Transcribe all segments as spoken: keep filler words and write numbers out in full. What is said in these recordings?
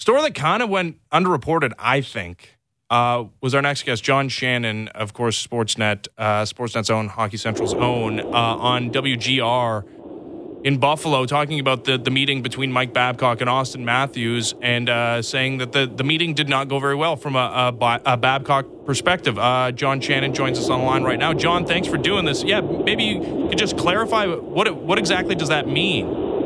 Story that kind of went underreported, I think, uh, was our next guest, John Shannon, of course, Sportsnet, uh, Sportsnet's own, Hockey Central's own, uh, on W G R in Buffalo, talking about the, the meeting between Mike Babcock and Austin Matthews, and uh, saying that the, the meeting did not go very well from a, a, a Babcock perspective. Uh, John Shannon joins us on the line right now. John, thanks for doing this. Yeah, maybe you could just clarify what what exactly does that mean?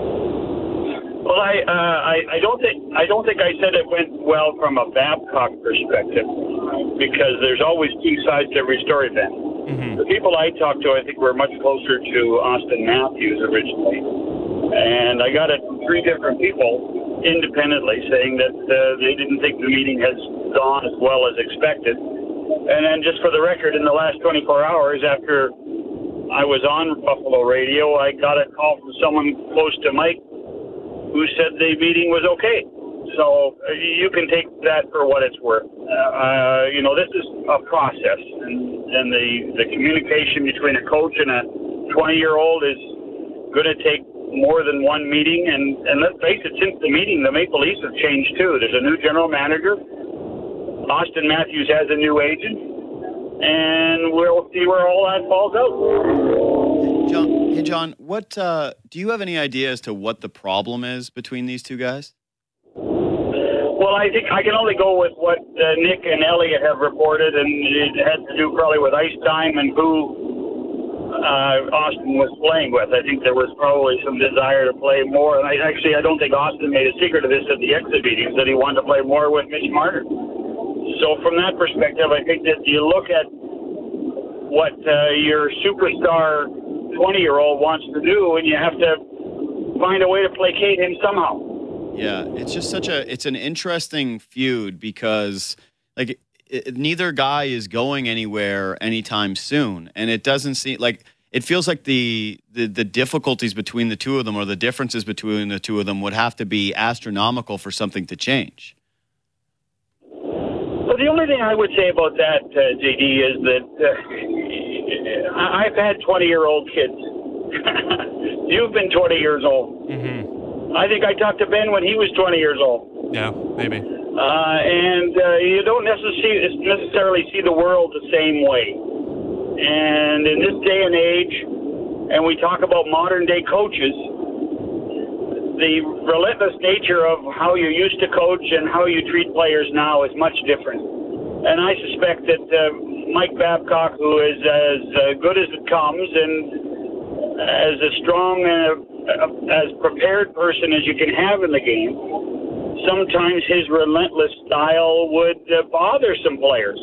Well, I, uh, I I don't think I don't think I said it went well from a Babcock perspective, because there's always two sides to every story, Ben. Mm-hmm. The people I talked to, I think, were much closer to Austin Matthews originally. And I got it from three different people independently saying that uh, they didn't think the meeting has gone as well as expected. And then just for the record, in the last twenty-four hours after I was on Buffalo radio, I got a call from someone close to Mike who said the meeting was okay. So uh, you can take that for what it's worth. Uh, you know, this is a process, and, and the, the communication between a coach and a twenty-year-old is going to take more than one meeting. And, and let's face it, since the meeting, the Maple Leafs have changed too. There's a new general manager. Austin Matthews has a new agent, and we'll see where all that falls out. John, hey, John, what uh, do you have any idea as to what the problem is between these two guys? Well, I think I can only go with what uh, Nick and Elliot have reported, and it had to do probably with ice time and who uh, Austin was playing with. I think there was probably some desire to play more, and I actually I don't think Austin made a secret of this at the exit meetings, that he wanted to play more with Mitch Marner. So from that perspective, I think that you look at what uh, your superstar twenty-year-old wants to do, and you have to find a way to placate him somehow. Yeah, it's just such a, it's an interesting feud because, like, it, neither guy is going anywhere anytime soon. And it doesn't seem, like, it feels like the, the, the difficulties between the two of them or the differences between the two of them would have to be astronomical for something to change. Well, the only thing I would say about that, uh, J D, is that uh, I've had twenty-year-old kids. You've been twenty years old. Mm-hmm. I think I talked to Ben when he was twenty years old. Yeah, maybe. Uh, and uh, you don't necessarily necessarily see the world the same way. And in this day and age, and we talk about modern-day coaches, the relentless nature of how you used to coach and how you treat players now is much different. And I suspect that uh, Mike Babcock, who is as uh, good as it comes and as a strong and as prepared person as you can have in the game, sometimes his relentless style would uh, bother some players.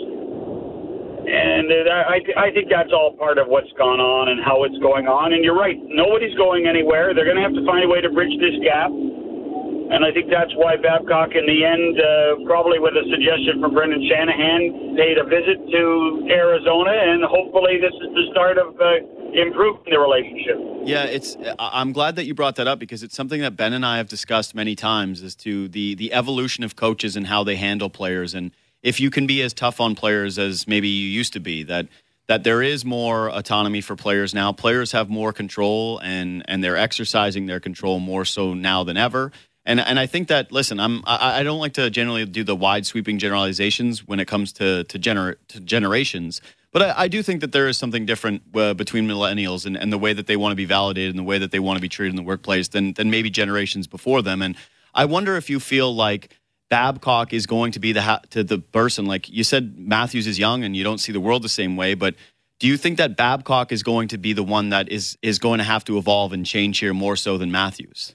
And uh, I, I think that's all part of what's gone on and how it's going on. And you're right, nobody's going anywhere. They're going to have to find a way to bridge this gap. And I think that's why Babcock, in the end, uh, probably with a suggestion from Brendan Shanahan, paid a visit to Arizona, and hopefully this is the start of uh, improving the relationship. Yeah, it's. I'm glad that you brought that up because it's something that Ben and I have discussed many times as to the, the evolution of coaches and how they handle players. And if you can be as tough on players as maybe you used to be, that that there is more autonomy for players now. Players have more control, and, and they're exercising their control more so now than ever. And and I think that, listen, I'm I, I don't like to generally do the wide sweeping generalizations when it comes to to, gener, to generations, but I, I do think that there is something different uh, between millennials and, and the way that they want to be validated and the way that they want to be treated in the workplace than than maybe generations before them. And I wonder if you feel like Babcock is going to be the ha- to the person, like you said, Matthews is young and you don't see the world the same way, but do you think that Babcock is going to be the one that is is going to have to evolve and change here more so than Matthews?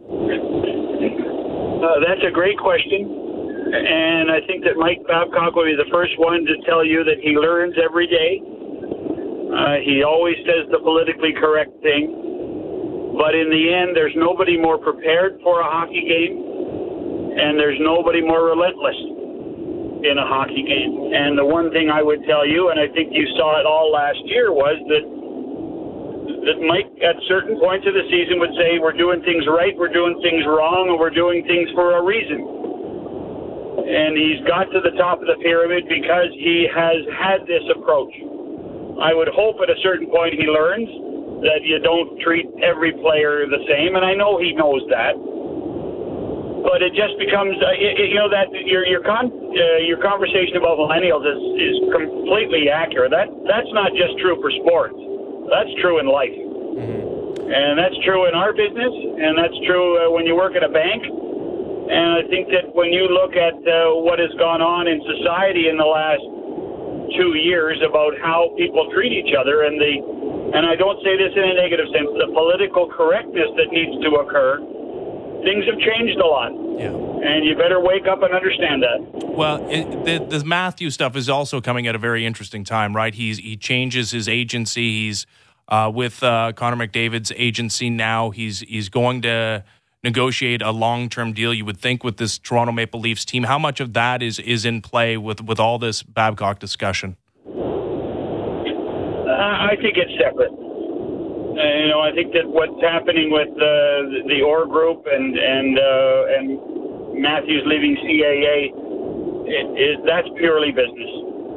Uh, that's a great question, and I think that Mike Babcock will be the first one to tell you that he learns every day. Uh, he always says the politically correct thing, but in the end, there's nobody more prepared for a hockey game, and there's nobody more relentless in a hockey game. And the one thing I would tell you, and I think you saw it all last year, was that that Mike, at certain points of the season, would say, we're doing things right, we're doing things wrong, and we're doing things for a reason. And he's got to the top of the pyramid because he has had this approach. I would hope at a certain point he learns that you don't treat every player the same, and I know he knows that. But but it just becomes, uh, it, it, you know, that your your con, uh, your conversation about millennials is, is completely accurate. That that's not just true for sports. That's true in life, mm-hmm. and that's true in our business, and that's true uh, when you work at a bank. And I think that when you look at uh, what has gone on in society in the last two years about how people treat each other, and the, and I don't say this in a negative sense, the political correctness that needs to occur, things have changed a lot. Yeah. And you better wake up and understand that. Well, it, the, the Matthew stuff is also coming at a very interesting time, right? He's he changes his agency. He's uh, with uh, Connor McDavid's agency now. He's he's going to negotiate a long-term deal, you would think, with this Toronto Maple Leafs team. How much of that is, is in play with, with all this Babcock discussion? Uh, I think it's separate. Uh, you know, I think that what's happening with uh, the Orr Group and and uh, and Matthews leaving C A A it, is that's purely business,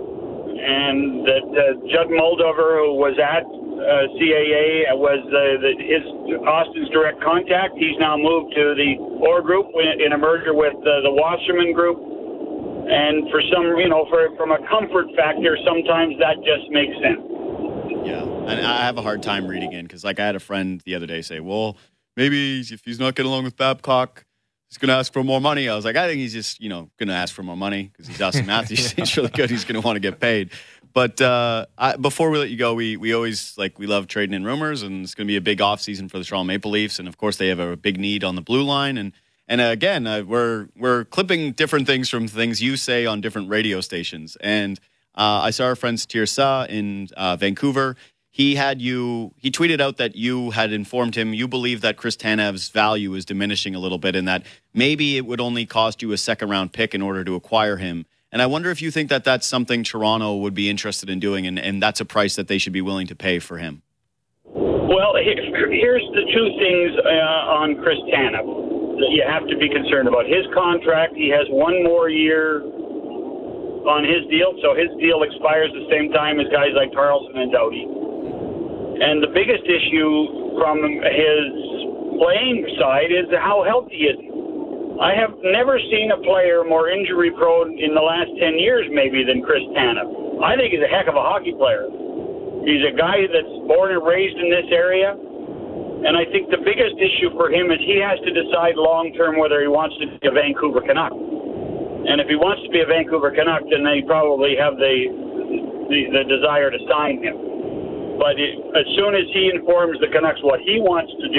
and that uh, Judd Moldover, who was at uh, C A A, was uh, the, his Austin's direct contact. He's now moved to the Orr Group in a merger with uh, the Wasserman Group, and for some, you know, for from a comfort factor, sometimes that just makes sense. Yeah, and I have a hard time reading in because, like, I had a friend the other day say, well, maybe if he's not getting along with Babcock, he's going to ask for more money. I was like, I think he's just, you know, going to ask for more money because he's Austin Matthews. He's really good. He's going to want to get paid. But uh, I, before we let you go, we we always, like, we love trading in rumors, and it's going to be a big offseason for the Toronto Maple Leafs. And, of course, they have a big need on the blue line. And, and uh, again, uh, we're we're clipping different things from things you say on different radio stations. And uh, I saw our friend Tirsa in uh, Vancouver. He had you, he tweeted out that you had informed him you believe that Chris Tanev's value is diminishing a little bit and that maybe it would only cost you a second round pick in order to acquire him. And I wonder if you think that that's something Toronto would be interested in doing, and, and that's a price that they should be willing to pay for him. Well, here's the two things uh, on Chris Tanev that you have to be concerned about. His contract, he has one more year on his deal, so his deal expires the same time as guys like Carlson and Doughty. And the biggest issue from his playing side is how healthy is he. I have never seen a player more injury-prone in the last ten years, maybe, than Chris Tanev. I think he's a heck of a hockey player. He's a guy that's born and raised in this area. And I think the biggest issue for him is he has to decide long-term whether he wants to be a Vancouver Canuck. And if he wants to be a Vancouver Canuck, then they probably have the the, the desire to sign him. But it, as soon as he informs the Canucks what he wants to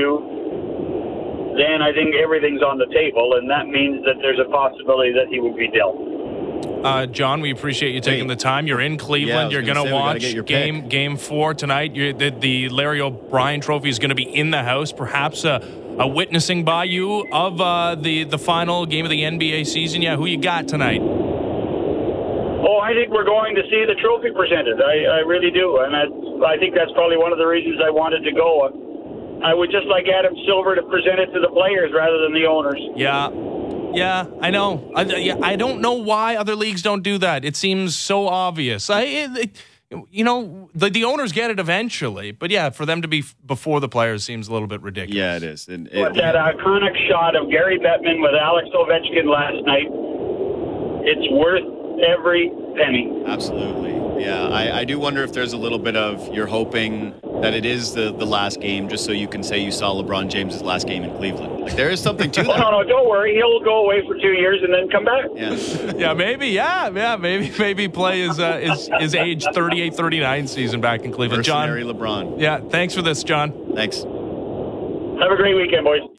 do, then I think everything's on the table, and that means that there's a possibility that he would be dealt. Uh, John, we appreciate you taking Hey. the time. You're in Cleveland. Yeah, You're going to watch game pick. game four tonight. You're, the, the Larry O'Brien Trophy is going to be in the house. Perhaps a, a witnessing by you of uh, the the final game of the N B A season. Yeah, who you got tonight? Oh, I think we're going to see the trophy presented. I, I really do, and that's, I think that's probably one of the reasons I wanted to go. I would just like Adam Silver to present it to the players rather than the owners. Yeah. Yeah, I know. I, yeah, I don't know why other leagues don't do that. It seems so obvious. I, it, you know, the, the owners get it eventually, but yeah, for them to be f- before the players seems a little bit ridiculous. Yeah, it is. And But it, that iconic shot of Gary Bettman with Alex Ovechkin last night, it's worth every penny. Absolutely. Yeah, I, I do wonder if there's a little bit of you're hoping that it is the, the last game just so you can say you saw LeBron James' last game in Cleveland. Like, there is something to Oh, that. no, no, don't worry. He'll go away for two years and then come back. Yeah. Yeah, maybe. Yeah, yeah, maybe. Maybe play his uh, his, his age thirty-eight thirty-nine season back in Cleveland. John. Mercenary LeBron. Yeah, thanks for this, John. Thanks. Have a great weekend, boys.